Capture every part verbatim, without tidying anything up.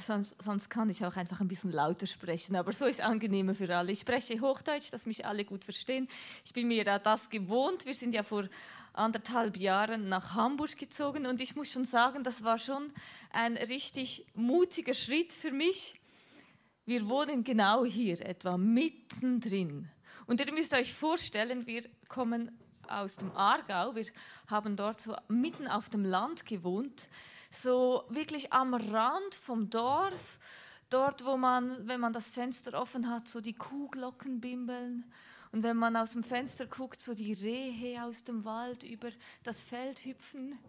sonst, sonst kann ich auch einfach ein bisschen lauter sprechen, aber so ist angenehmer für alle. Ich spreche Hochdeutsch, dass mich alle gut verstehen. Ich bin mir da das gewohnt. Wir sind ja vor anderthalb Jahren nach Hamburg gezogen und ich muss schon sagen, das war schon ein richtig mutiger Schritt für mich. Wir wohnen genau hier, etwa mittendrin. Und ihr müsst euch vorstellen, wir kommen aus dem Aargau, wir haben dort so mitten auf dem Land gewohnt, so wirklich am Rand vom Dorf, dort wo man, wenn man das Fenster offen hat, so die Kuhglocken bimbeln und wenn man aus dem Fenster guckt, so die Rehe aus dem Wald über das Feld hüpfen,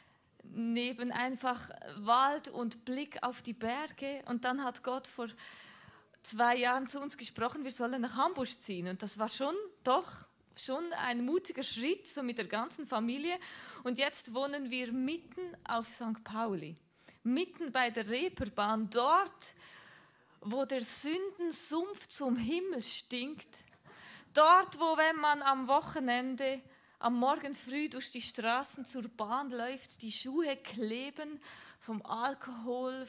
neben einfach Wald und Blick auf die Berge. Und dann hat Gott vor zwei Jahren zu uns gesprochen, wir sollen nach Hamburg ziehen und das war schon doch schon ein mutiger Schritt, so mit der ganzen Familie. Und jetzt wohnen wir mitten auf Sankt Pauli, mitten bei der Reeperbahn, dort, wo der Sündensumpf zum Himmel stinkt. Dort, wo, wenn man am Wochenende, am Morgen früh durch die Straßen zur Bahn läuft, die Schuhe kleben vom Alkohol,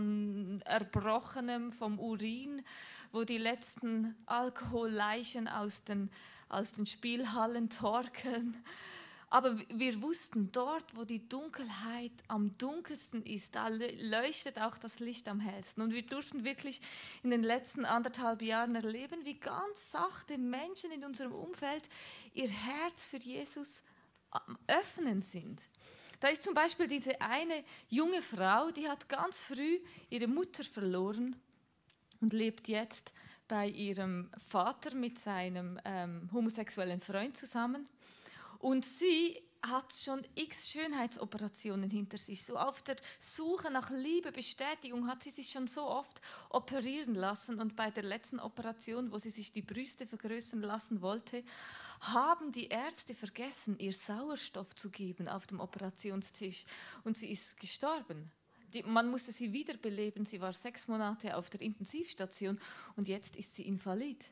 von Erbrochenem, vom Urin, wo die letzten Alkoholleichen aus den aus den Spielhallen torkeln. Aber wir wussten, dort, wo die Dunkelheit am dunkelsten ist, da leuchtet auch das Licht am hellsten. Und wir durften wirklich in den letzten anderthalb Jahren erleben, wie ganz sachte Menschen in unserem Umfeld ihr Herz für Jesus am Öffnen sind. Da ist zum Beispiel diese eine junge Frau, die hat ganz früh ihre Mutter verloren und lebt jetzt bei ihrem Vater mit seinem ähm, homosexuellen Freund zusammen. Und sie hat schon x Schönheitsoperationen hinter sich. So auf der Suche nach Liebe, Bestätigung hat sie sich schon so oft operieren lassen. Und bei der letzten Operation, wo sie sich die Brüste vergrößern lassen wollte, haben die Ärzte vergessen, ihr Sauerstoff zu geben auf dem Operationstisch. Und sie ist gestorben. Die, man musste sie wiederbeleben, sie war sechs Monate auf der Intensivstation und jetzt ist sie invalid,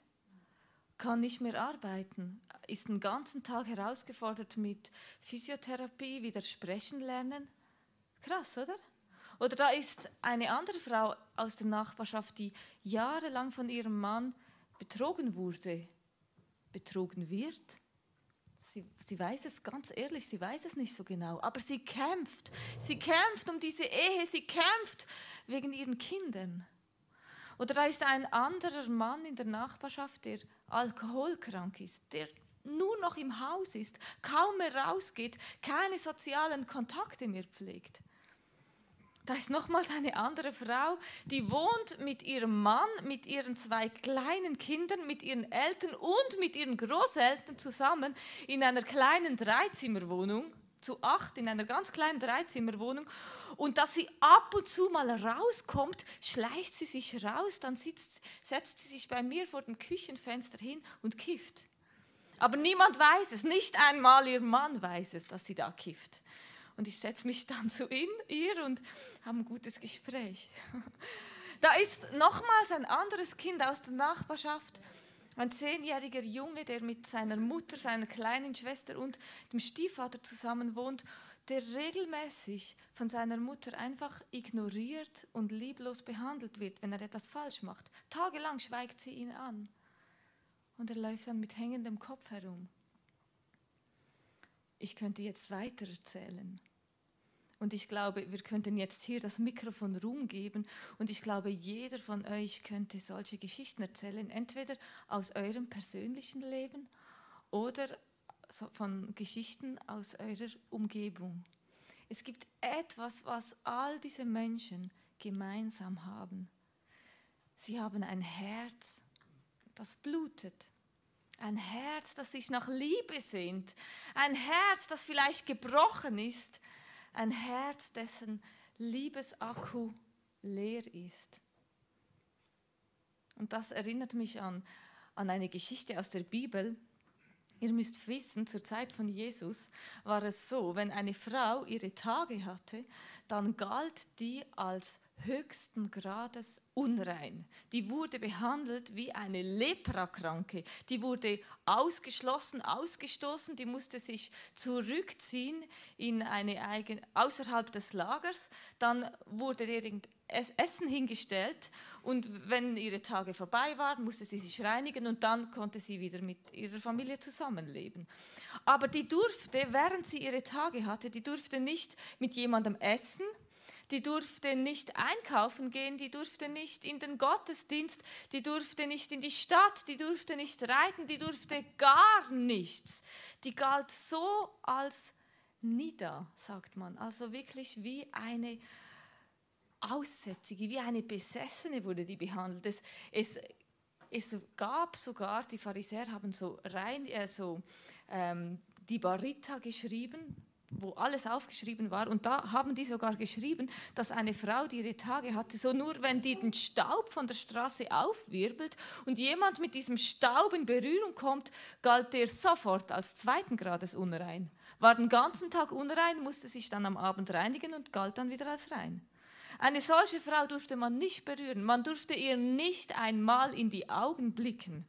kann nicht mehr arbeiten, ist den ganzen Tag herausgefordert mit Physiotherapie, wieder sprechen lernen. Krass, oder? Oder da ist eine andere Frau aus der Nachbarschaft, die jahrelang von ihrem Mann betrogen wurde, betrogen wird. Sie, sie weiß es, ganz ehrlich, sie weiß es nicht so genau, aber sie kämpft. Sie kämpft um diese Ehe, sie kämpft wegen ihren Kindern. Oder da ist ein anderer Mann in der Nachbarschaft, der alkoholkrank ist, der nur noch im Haus ist, kaum mehr rausgeht, keine sozialen Kontakte mehr pflegt. Da ist nochmals eine andere Frau, die wohnt mit ihrem Mann, mit ihren zwei kleinen Kindern, mit ihren Eltern und mit ihren Großeltern zusammen in einer kleinen Dreizimmerwohnung, zu acht in einer ganz kleinen Dreizimmerwohnung. Und dass sie ab und zu mal rauskommt, schleicht sie sich raus, dann sitzt, setzt sie sich bei mir vor dem Küchenfenster hin und kifft. Aber niemand weiß es, nicht einmal ihr Mann weiß es, dass sie da kifft. Und ich setze mich dann so in ihr und habe ein gutes Gespräch. Da ist nochmals ein anderes Kind aus der Nachbarschaft, ein zehnjähriger Junge, der mit seiner Mutter, seiner kleinen Schwester und dem Stiefvater zusammen wohnt, der regelmäßig von seiner Mutter einfach ignoriert und lieblos behandelt wird, wenn er etwas falsch macht. Tagelang schweigt sie ihn an und er läuft dann mit hängendem Kopf herum. Ich könnte jetzt weiter erzählen. Und ich glaube, wir könnten jetzt hier das Mikrofon rumgeben und ich glaube, jeder von euch könnte solche Geschichten erzählen, entweder aus eurem persönlichen Leben oder von Geschichten aus eurer Umgebung. Es gibt etwas, was all diese Menschen gemeinsam haben. Sie haben ein Herz, das blutet. Ein Herz, das sich nach Liebe sehnt. Ein Herz, das vielleicht gebrochen ist. Ein Herz, dessen Liebesakku leer ist. Und das erinnert mich an, an eine Geschichte aus der Bibel. Ihr müsst wissen, zur Zeit von Jesus war es so, wenn eine Frau ihre Tage hatte, dann galt die als höchsten Grades unrein. Die wurde behandelt wie eine Leprakranke. Die wurde ausgeschlossen, ausgestoßen, die musste sich zurückziehen in eine eigene, außerhalb des Lagers. Dann wurde deren, Essen hingestellt und wenn ihre Tage vorbei waren, musste sie sich reinigen und dann konnte sie wieder mit ihrer Familie zusammenleben. Aber die durfte, während sie ihre Tage hatte, die durfte nicht mit jemandem essen, die durfte nicht einkaufen gehen, die durfte nicht in den Gottesdienst, die durfte nicht in die Stadt, die durfte nicht reiten, die durfte gar nichts. Die galt so als nieder, sagt man, also wirklich wie eine Aussätzige, wie eine Besessene wurde die behandelt. Es, es, es gab sogar, die Pharisäer haben so, rein, äh, so ähm, die Barita geschrieben, wo alles aufgeschrieben war. Und da haben die sogar geschrieben, dass eine Frau, die ihre Tage hatte, so nur wenn die den Staub von der Straße aufwirbelt und jemand mit diesem Staub in Berührung kommt, galt der sofort als zweiten Grades unrein. War den ganzen Tag unrein, musste sich dann am Abend reinigen und galt dann wieder als rein. Eine solche Frau durfte man nicht berühren. Man durfte ihr nicht einmal in die Augen blicken.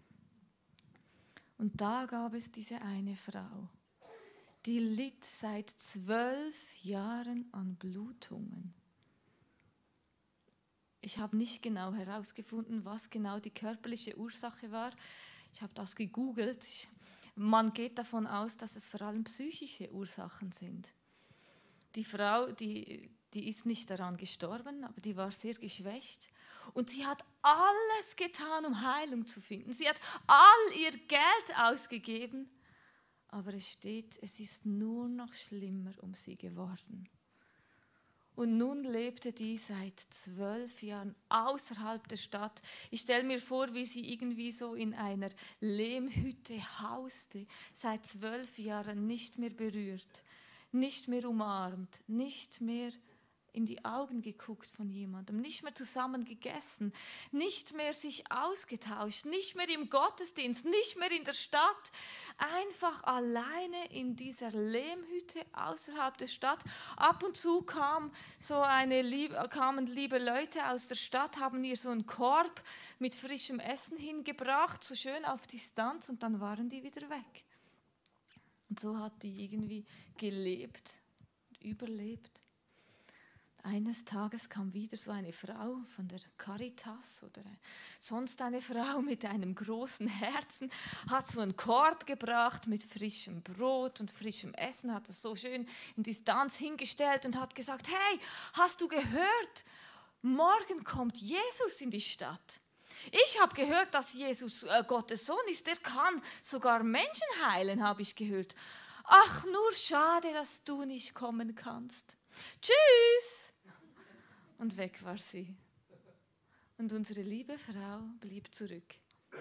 Und da gab es diese eine Frau, die litt seit zwölf Jahren an Blutungen. Ich habe nicht genau herausgefunden, was genau die körperliche Ursache war. Ich habe das gegoogelt. Ich, man geht davon aus, dass es vor allem psychische Ursachen sind. Die Frau, die, die ist nicht daran gestorben, aber die war sehr geschwächt. Und sie hat alles getan, um Heilung zu finden. Sie hat all ihr Geld ausgegeben. Aber es steht, es ist nur noch schlimmer um sie geworden. Und nun lebte die seit zwölf Jahren außerhalb der Stadt. Ich stelle mir vor, wie sie irgendwie so in einer Lehmhütte hauste, seit zwölf Jahren nicht mehr berührt, nicht mehr umarmt, nicht mehr in die Augen geguckt von jemandem, nicht mehr zusammen gegessen, nicht mehr sich ausgetauscht, nicht mehr im Gottesdienst, nicht mehr in der Stadt, einfach alleine in dieser Lehmhütte außerhalb der Stadt. Ab und zu kam so eine liebe, kamen liebe Leute aus der Stadt, haben ihr so einen Korb mit frischem Essen hingebracht, so schön auf Distanz, und dann waren die wieder weg. Und so hat die irgendwie gelebt, überlebt. Eines Tages kam wieder so eine Frau von der Caritas oder sonst eine Frau mit einem großen Herzen, hat so einen Korb gebracht mit frischem Brot und frischem Essen, hat das so schön in Distanz hingestellt und hat gesagt, hey, hast du gehört, morgen kommt Jesus in die Stadt. Ich habe gehört, dass Jesus äh, Gottes Sohn ist, der kann sogar Menschen heilen, habe ich gehört. Ach, nur schade, dass du nicht kommen kannst. Tschüss! Und weg war sie. Und unsere liebe Frau blieb zurück.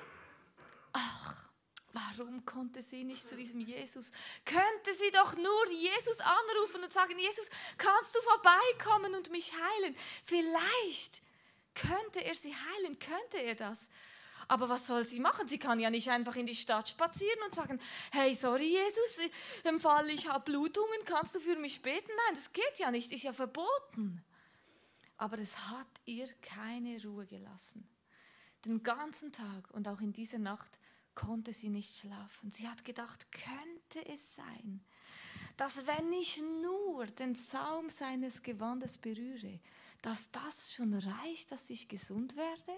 Ach, warum konnte sie nicht zu diesem Jesus? Könnte sie doch nur Jesus anrufen und sagen, Jesus, kannst du vorbeikommen und mich heilen? Vielleicht könnte er sie heilen, könnte er das? Aber was soll sie machen? Sie kann ja nicht einfach in die Stadt spazieren und sagen, hey, sorry Jesus, im Fall ich habe Blutungen, kannst du für mich beten? Nein, das geht ja nicht, ist ja verboten. Aber es hat ihr keine Ruhe gelassen. Den ganzen Tag und auch in dieser Nacht konnte sie nicht schlafen. Sie hat gedacht, könnte es sein, dass wenn ich nur den Saum seines Gewandes berühre, dass das schon reicht, dass ich gesund werde?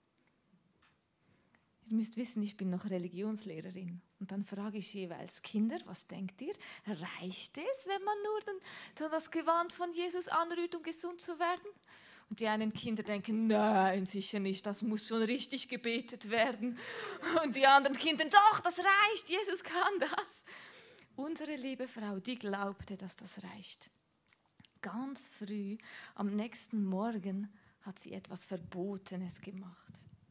Ihr müsst wissen, ich bin noch Religionslehrerin. Und dann frage ich jeweils, Kinder, was denkt ihr? Reicht es, wenn man nur den, das Gewand von Jesus anrührt, um gesund zu werden? Und die einen Kinder denken, nein, sicher nicht, das muss schon richtig gebetet werden. Und die anderen Kinder, doch, das reicht, Jesus kann das. Unsere liebe Frau, die glaubte, dass das reicht. Ganz früh, am nächsten Morgen, hat sie etwas Verbotenes gemacht.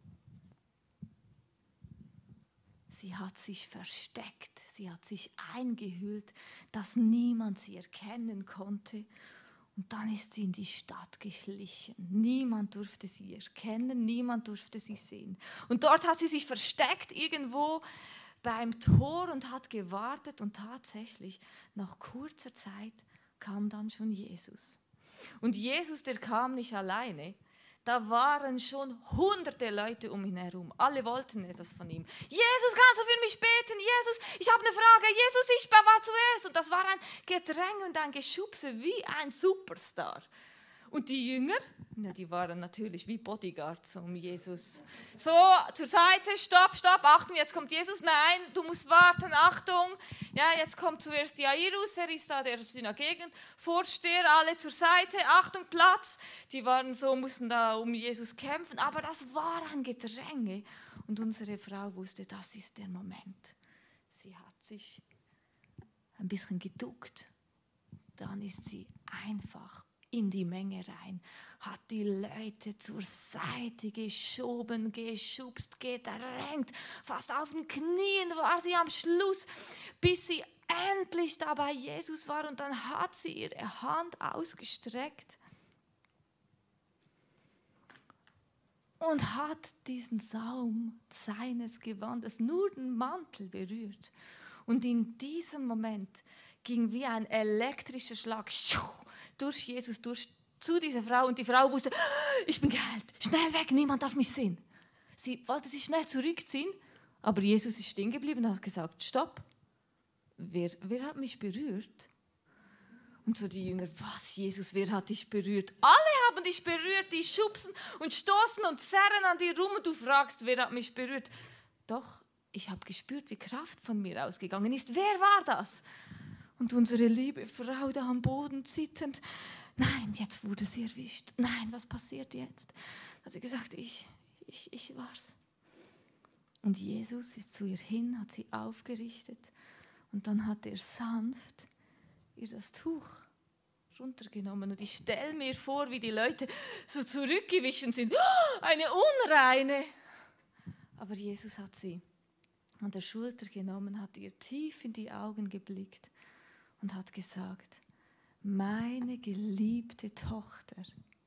Sie hat sich versteckt, sie hat sich eingehüllt, dass niemand sie erkennen konnte. Und dann ist sie in die Stadt geschlichen. Niemand durfte sie erkennen, niemand durfte sie sehen. Und dort hat sie sich versteckt irgendwo beim Tor und hat gewartet. Und tatsächlich, nach kurzer Zeit kam dann schon Jesus. Und Jesus, der kam nicht alleine. Da waren schon hunderte Leute um ihn herum. Alle wollten etwas von ihm. Jesus, kannst du für mich beten? Jesus, ich habe eine Frage. Jesus, ich war zuerst. Und das war ein Gedränge und ein Geschubse wie ein Superstar. Und die Jünger, ja, die waren natürlich wie Bodyguards um Jesus. So, zur Seite, stopp, stopp, Achtung, jetzt kommt Jesus. Nein, du musst warten, Achtung. Ja, jetzt kommt zuerst Jairus, er ist da der Synagogenvorsteher, alle zur Seite, Achtung, Platz. Die waren so, mussten da um Jesus kämpfen, aber das war ein Gedränge. Und unsere Frau wusste, das ist der Moment. Sie hat sich ein bisschen geduckt. Dann ist sie einfach in die Menge rein, hat die Leute zur Seite geschoben, geschubst, gedrängt, fast auf den Knien war sie am Schluss, bis sie endlich da bei Jesus war und dann hat sie ihre Hand ausgestreckt und hat diesen Saum seines Gewandes, nur den Mantel berührt. Und in diesem Moment ging wie ein elektrischer Schlag durch Jesus, durch, zu dieser Frau. Und die Frau wusste, ich bin geheilt, schnell weg, niemand darf mich sehen. Sie wollte sich schnell zurückziehen, aber Jesus ist stehen geblieben und hat gesagt, stopp, wer, wer hat mich berührt? Und so die Jünger, was Jesus, wer hat dich berührt? Alle haben dich berührt, die schubsen und stoßen und zerren an dir rum und du fragst, wer hat mich berührt? Doch, ich habe gespürt, wie Kraft von mir ausgegangen ist. Wer war das? Und unsere liebe Frau da am Boden zitternd, nein, jetzt wurde sie erwischt. Nein, was passiert jetzt? Hat sie gesagt, ich, ich, ich war's. Und Jesus ist zu ihr hin, hat sie aufgerichtet und dann hat er sanft ihr das Tuch runtergenommen. Und ich stelle mir vor, wie die Leute so zurückgewichen sind. Oh, eine Unreine! Aber Jesus hat sie an der Schulter genommen, hat ihr tief in die Augen geblickt und hat gesagt, meine geliebte Tochter,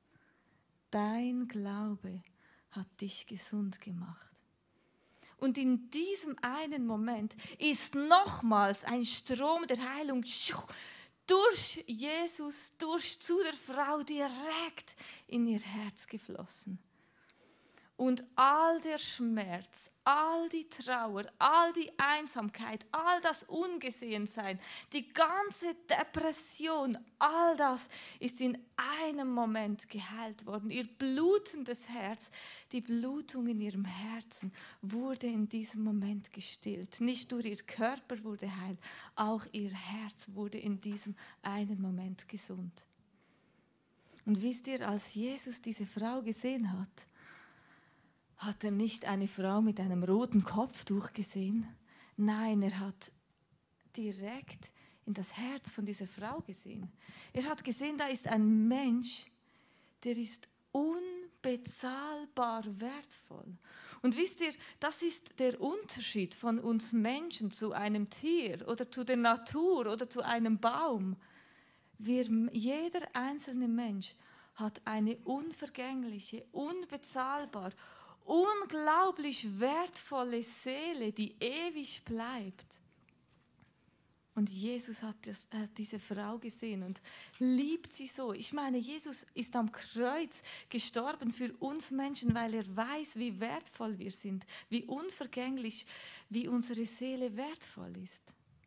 dein Glaube hat dich gesund gemacht. Und in diesem einen Moment ist nochmals ein Strom der Heilung durch Jesus, durch zu der Frau direkt in ihr Herz geflossen. Und all der Schmerz, all die Trauer, all die Einsamkeit, all das Ungesehensein, die ganze Depression, all das ist in einem Moment geheilt worden. Ihr blutendes Herz, die Blutung in ihrem Herzen wurde in diesem Moment gestillt. Nicht nur ihr Körper wurde heil, auch ihr Herz wurde in diesem einen Moment gesund. Und wisst ihr, als Jesus diese Frau gesehen hat, hat er nicht eine Frau mit einem roten Kopftuch gesehen? Nein, er hat direkt in das Herz von dieser Frau gesehen. Er hat gesehen, da ist ein Mensch, der ist unbezahlbar wertvoll. Und wisst ihr, das ist der Unterschied von uns Menschen zu einem Tier oder zu der Natur oder zu einem Baum. Wir, jeder einzelne Mensch hat eine unvergängliche, unbezahlbar, unglaublich wertvolle Seele, die ewig bleibt. Und Jesus hat, das, hat diese Frau gesehen und liebt sie so. Ich meine, Jesus ist am Kreuz gestorben für uns Menschen, weil er weiß, wie wertvoll wir sind, wie unvergänglich, wie unsere Seele wertvoll ist.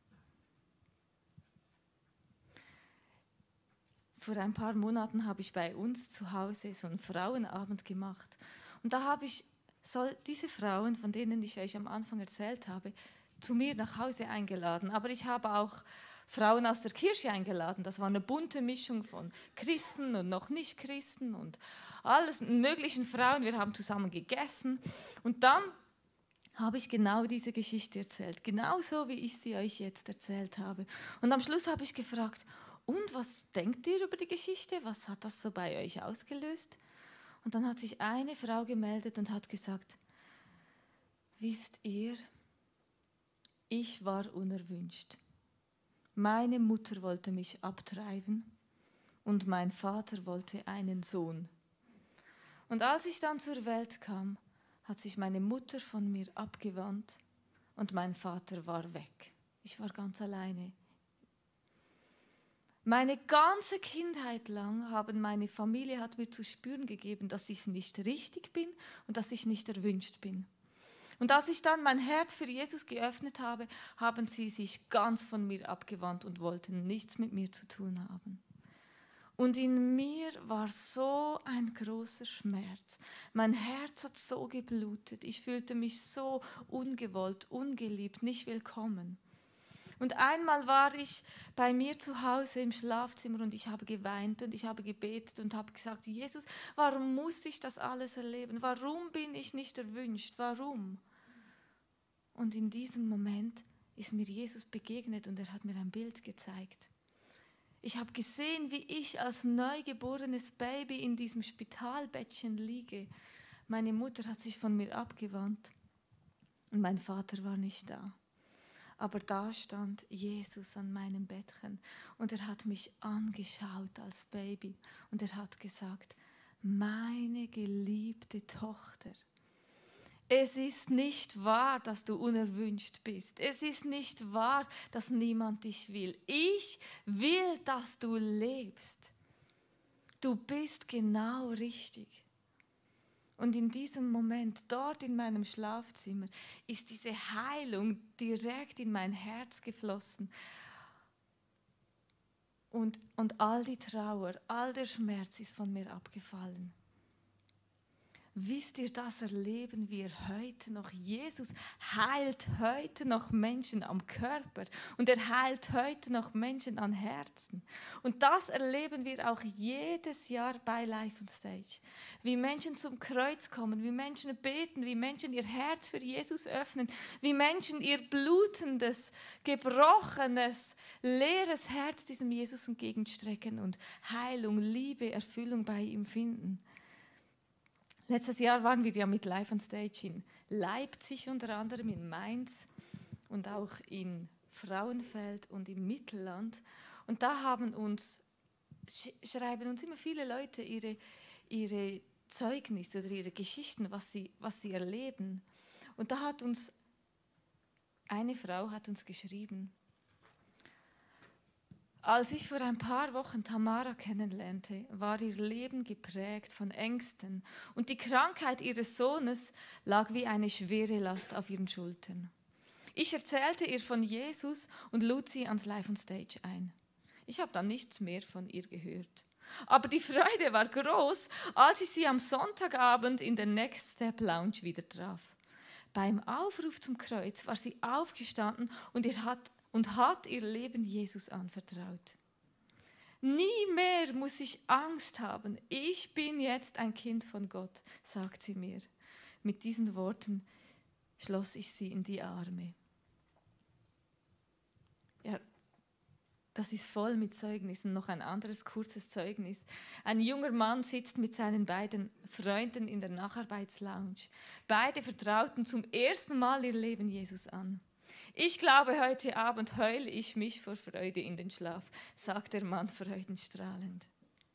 Vor ein paar Monaten habe ich bei uns zu Hause so einen Frauenabend gemacht. Und da habe ich soll diese Frauen, von denen ich euch am Anfang erzählt habe, zu mir nach Hause eingeladen. Aber ich habe auch Frauen aus der Kirche eingeladen. Das war eine bunte Mischung von Christen und noch nicht Christen und alles möglichen Frauen. Wir haben zusammen gegessen. Und dann habe ich genau diese Geschichte erzählt. Genauso, wie ich sie euch jetzt erzählt habe. Und am Schluss habe ich gefragt, und was denkt ihr über die Geschichte? Was hat das so bei euch ausgelöst? Und dann hat sich eine Frau gemeldet und hat gesagt, wisst ihr, ich war unerwünscht. Meine Mutter wollte mich abtreiben und mein Vater wollte einen Sohn. Und als ich dann zur Welt kam, hat sich meine Mutter von mir abgewandt und mein Vater war weg. Ich war ganz alleine. Meine ganze Kindheit lang haben meine Familie hat mir zu spüren gegeben, dass ich nicht richtig bin und dass ich nicht erwünscht bin. Und als ich dann mein Herz für Jesus geöffnet habe, haben sie sich ganz von mir abgewandt und wollten nichts mit mir zu tun haben. Und in mir war so ein großer Schmerz. Mein Herz hat so geblutet. Ich fühlte mich so ungewollt, ungeliebt, nicht willkommen. Und einmal war ich bei mir zu Hause im Schlafzimmer und ich habe geweint und ich habe gebetet und habe gesagt, Jesus, warum muss ich das alles erleben? Warum bin ich nicht erwünscht? Warum? Und in diesem Moment ist mir Jesus begegnet und er hat mir ein Bild gezeigt. Ich habe gesehen, wie ich als neugeborenes Baby in diesem Spitalbettchen liege. Meine Mutter hat sich von mir abgewandt und mein Vater war nicht da. Aber da stand Jesus an meinem Bettchen und er hat mich angeschaut als Baby und er hat gesagt, meine geliebte Tochter, es ist nicht wahr, dass du unerwünscht bist. Es ist nicht wahr, dass niemand dich will. Ich will, dass du lebst. Du bist genau richtig. Und in diesem Moment, dort in meinem Schlafzimmer, ist diese Heilung direkt in mein Herz geflossen. Und, und all die Trauer, all der Schmerz ist von mir abgefallen. Wisst ihr, das erleben wir heute noch. Jesus heilt heute noch Menschen am Körper und er heilt heute noch Menschen an Herzen. Und das erleben wir auch jedes Jahr bei Life on Stage. Wie Menschen zum Kreuz kommen, wie Menschen beten, wie Menschen ihr Herz für Jesus öffnen, wie Menschen ihr blutendes, gebrochenes, leeres Herz diesem Jesus entgegenstrecken und Heilung, Liebe, Erfüllung bei ihm finden. Letztes Jahr waren wir ja mit Live on Stage in Leipzig unter anderem, in Mainz und auch in Frauenfeld und im Mittelland. Und da haben uns, schreiben uns immer viele Leute ihre, ihre Zeugnisse oder ihre Geschichten, was sie, was sie erleben. Und da hat uns, eine Frau hat uns geschrieben, als ich vor ein paar Wochen Tamara kennenlernte, war ihr Leben geprägt von Ängsten und die Krankheit ihres Sohnes lag wie eine schwere Last auf ihren Schultern. Ich erzählte ihr von Jesus und lud sie ans Live on Stage ein. Ich habe dann nichts mehr von ihr gehört. Aber die Freude war groß, als ich sie am Sonntagabend in der Next Step Lounge wieder traf. Beim Aufruf zum Kreuz war sie aufgestanden und ihr hat und hat ihr Leben Jesus anvertraut. Nie mehr muss ich Angst haben. Ich bin jetzt ein Kind von Gott, sagt sie mir. Mit diesen Worten schloss ich sie in die Arme. Ja, das ist voll mit Zeugnissen. Noch ein anderes kurzes Zeugnis. Ein junger Mann sitzt mit seinen beiden Freunden in der Nacharbeitslounge. Beide vertrauten zum ersten Mal ihr Leben Jesus an. Ich glaube, heute Abend heule ich mich vor Freude in den Schlaf, sagt der Mann freudenstrahlend.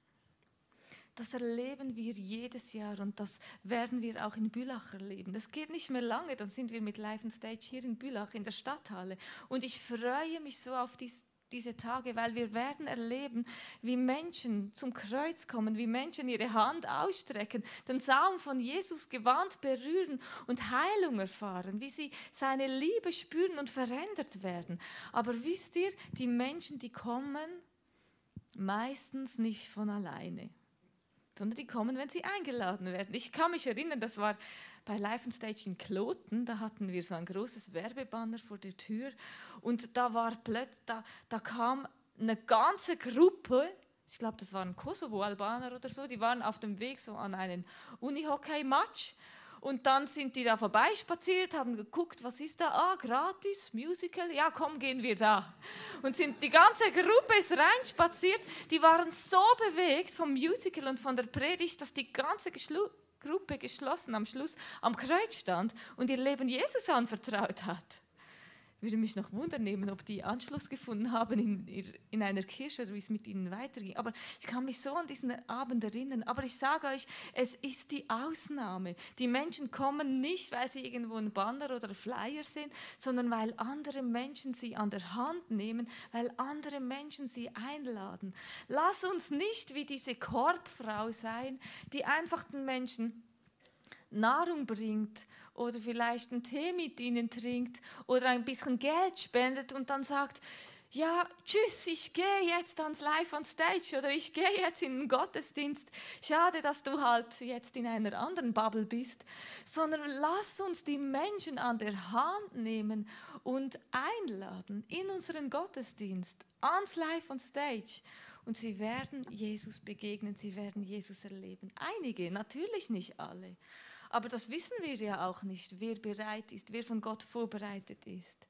Das erleben wir jedes Jahr und das werden wir auch in Bülach erleben. Das geht nicht mehr lange, dann sind wir mit Live on Stage hier in Bülach in der Stadthalle. Und ich freue mich so auf dies, diese Tage, weil wir werden erleben, wie Menschen zum Kreuz kommen, wie Menschen ihre Hand ausstrecken, den Saum von Jesus Gewand berühren und Heilung erfahren, wie sie seine Liebe spüren und verändert werden. Aber wisst ihr, die Menschen, die kommen meistens nicht von alleine, sondern die kommen, wenn sie eingeladen werden. Ich kann mich erinnern, das war bei Live on Stage in Kloten, da hatten wir so ein großes Werbebanner vor der Tür und da war plötzlich, da, da kam eine ganze Gruppe, ich glaube, das waren Kosovo-Albaner oder so, die waren auf dem Weg so an einen Unihockey-Match und dann sind die da vorbeispaziert, haben geguckt, was ist da? Ah, gratis, Musical, ja komm, gehen wir da. Und sind, die ganze Gruppe ist reinspaziert, die waren so bewegt vom Musical und von der Predigt, dass die ganze Geschlu- Gruppe geschlossen am Schluss am Kreuz stand und ihr Leben Jesus anvertraut hat. Würde mich noch wundern nehmen, ob die Anschluss gefunden haben in, in einer Kirche oder wie es mit ihnen weiterging. Aber ich kann mich so an diesen Abend erinnern. Aber ich sage euch, es ist die Ausnahme. Die Menschen kommen nicht, weil sie irgendwo ein Banner oder Flyer sehen, sondern weil andere Menschen sie an der Hand nehmen, weil andere Menschen sie einladen. Lass uns nicht wie diese Korbfrau sein, die einfach den Menschen Nahrung bringt oder vielleicht einen Tee mit ihnen trinkt oder ein bisschen Geld spendet und dann sagt, ja, tschüss, ich gehe jetzt ans Live on Stage oder ich gehe jetzt in den Gottesdienst. Schade, dass du halt jetzt in einer anderen Bubble bist. Sondern lass uns die Menschen an der Hand nehmen und einladen in unseren Gottesdienst, ans Live on Stage. Und sie werden Jesus begegnen, sie werden Jesus erleben. Einige, natürlich nicht alle. Aber das wissen wir ja auch nicht, wer bereit ist, wer von Gott vorbereitet ist.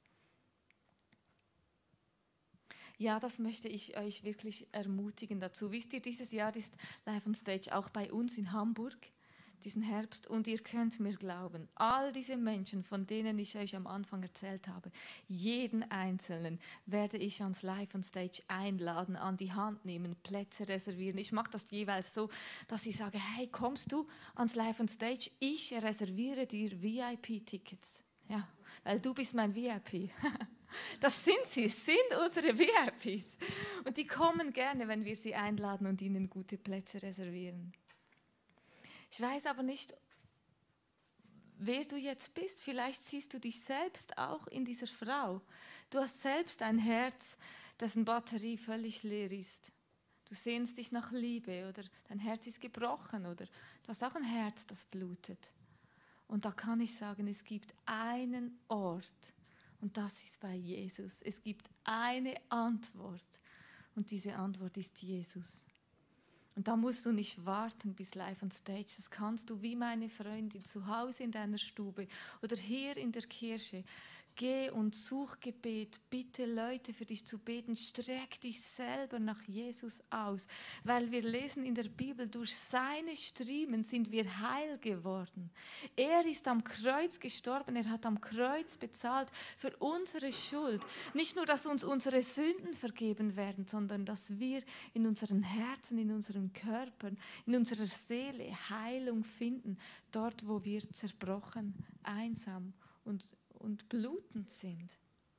Ja, das möchte ich euch wirklich ermutigen dazu. Wisst ihr, dieses Jahr ist Live on Stage auch bei uns in Hamburg, diesen Herbst. Und ihr könnt mir glauben, all diese Menschen, von denen ich euch am Anfang erzählt habe, jeden Einzelnen werde ich ans Live on Stage einladen, an die Hand nehmen, Plätze reservieren. Ich mache das jeweils so, dass ich sage, hey, kommst du ans Live on Stage? Ich reserviere dir V I P-Tickets. Ja, weil du bist mein V I P. Das sind sie, sind unsere V I Ps. Und die kommen gerne, wenn wir sie einladen und ihnen gute Plätze reservieren. Ich weiß aber nicht, wer du jetzt bist. Vielleicht siehst du dich selbst auch in dieser Frau. Du hast selbst ein Herz, dessen Batterie völlig leer ist. Du sehnst dich nach Liebe oder dein Herz ist gebrochen oder du hast auch ein Herz, das blutet. Und da kann ich sagen, es gibt einen Ort, und das ist bei Jesus. Es gibt eine Antwort und diese Antwort ist Jesus. Und da musst du nicht warten bis live on stage. Das kannst du wie meine Freundin zu Hause in deiner Stube oder hier in der Kirche. Geh und such Gebet, bitte Leute für dich zu beten, streck dich selber nach Jesus aus, weil wir lesen in der Bibel, durch seine Striemen sind wir heil geworden. Er ist am Kreuz gestorben, er hat am Kreuz bezahlt für unsere Schuld. Nicht nur, dass uns unsere Sünden vergeben werden, sondern dass wir in unseren Herzen, in unseren Körpern, in unserer Seele Heilung finden, dort wo wir zerbrochen, einsam und und blutend sind.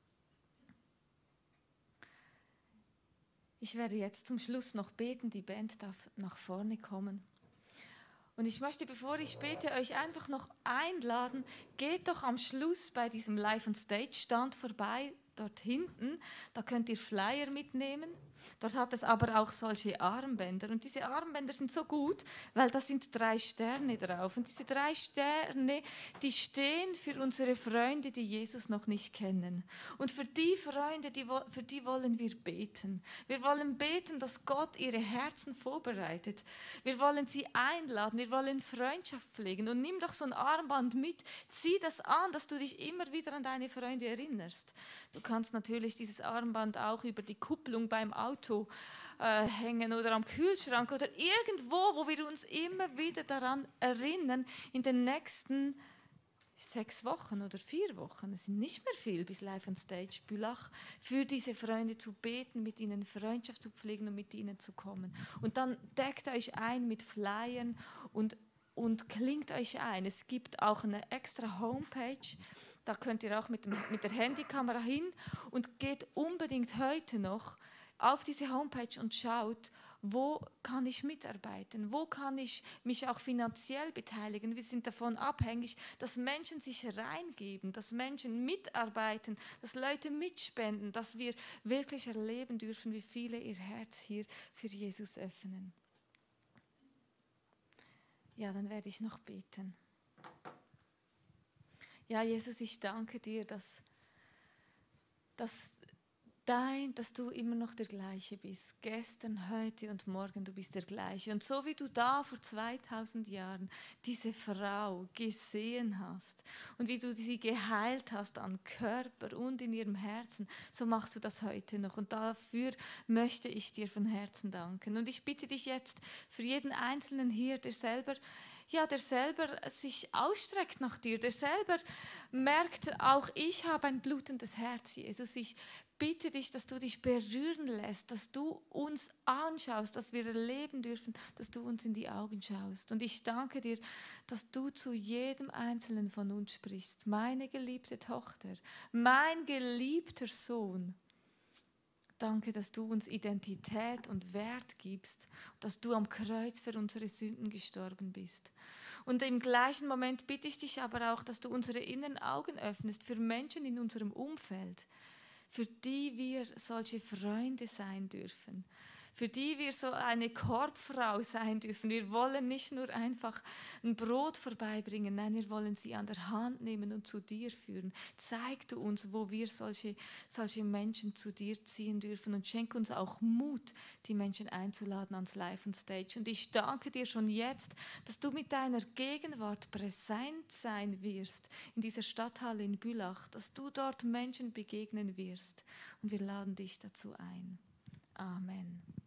Ich werde jetzt zum Schluss noch beten, die Band darf nach vorne kommen. Und ich möchte, bevor ich bete, euch einfach noch einladen, geht doch am Schluss bei diesem Live on Stage Stand vorbei, dort hinten, da könnt ihr Flyer mitnehmen. Dort hat es aber auch solche Armbänder und diese Armbänder sind so gut, weil da sind drei Sterne drauf und diese drei Sterne, die stehen für unsere Freunde, die Jesus noch nicht kennen. Und für die Freunde, die, für die wollen wir beten. Wir wollen beten, dass Gott ihre Herzen vorbereitet. Wir wollen sie einladen, wir wollen Freundschaft pflegen und nimm doch so ein Armband mit, zieh das an, dass du dich immer wieder an deine Freunde erinnerst. Du kannst natürlich dieses Armband auch über die Kupplung beim Auto äh, hängen oder am Kühlschrank oder irgendwo, wo wir uns immer wieder daran erinnern, in den nächsten sechs Wochen oder vier Wochen, es sind nicht mehr viel bis Live on Stage Bülach, für diese Freunde zu beten, mit ihnen Freundschaft zu pflegen und mit ihnen zu kommen. Und dann deckt euch ein mit Flyern und, und klingt euch ein. Es gibt auch eine extra Homepage, da könnt ihr auch mit, dem, mit der Handykamera hin und geht unbedingt heute noch auf diese Homepage und schaut, wo kann ich mitarbeiten, wo kann ich mich auch finanziell beteiligen. Wir sind davon abhängig, dass Menschen sich reingeben, dass Menschen mitarbeiten, dass Leute mitspenden, dass wir wirklich erleben dürfen, wie viele ihr Herz hier für Jesus öffnen. Ja, dann werde ich noch beten. Ja, Jesus, ich danke dir, dass, dass, dein, dass du immer noch der Gleiche bist. Gestern, heute und morgen, du bist der Gleiche. Und so wie du da vor zweitausend Jahren diese Frau gesehen hast und wie du sie geheilt hast an Körper und in ihrem Herzen, so machst du das heute noch. Und dafür möchte ich dir von Herzen danken. Und ich bitte dich jetzt für jeden Einzelnen hier, der selber Ja, der selber sich ausstreckt nach dir, der selber merkt, auch ich habe ein blutendes Herz, Jesus. Ich bitte dich, dass du dich berühren lässt, dass du uns anschaust, dass wir erleben dürfen, dass du uns in die Augen schaust. Und ich danke dir, dass du zu jedem Einzelnen von uns sprichst. Meine geliebte Tochter, mein geliebter Sohn. Danke, dass du uns Identität und Wert gibst, dass du am Kreuz für unsere Sünden gestorben bist. Und im gleichen Moment bitte ich dich aber auch, dass du unsere inneren Augen öffnest für Menschen in unserem Umfeld, für die wir solche Freunde sein dürfen, für die wir so eine Korbfrau sein dürfen. Wir wollen nicht nur einfach ein Brot vorbeibringen, nein, wir wollen sie an der Hand nehmen und zu dir führen. Zeig du uns, wo wir solche, solche Menschen zu dir ziehen dürfen und schenk uns auch Mut, die Menschen einzuladen ans Live on Stage. Und ich danke dir schon jetzt, dass du mit deiner Gegenwart präsent sein wirst in dieser Stadthalle in Bülach, dass du dort Menschen begegnen wirst. Und wir laden dich dazu ein. Amen.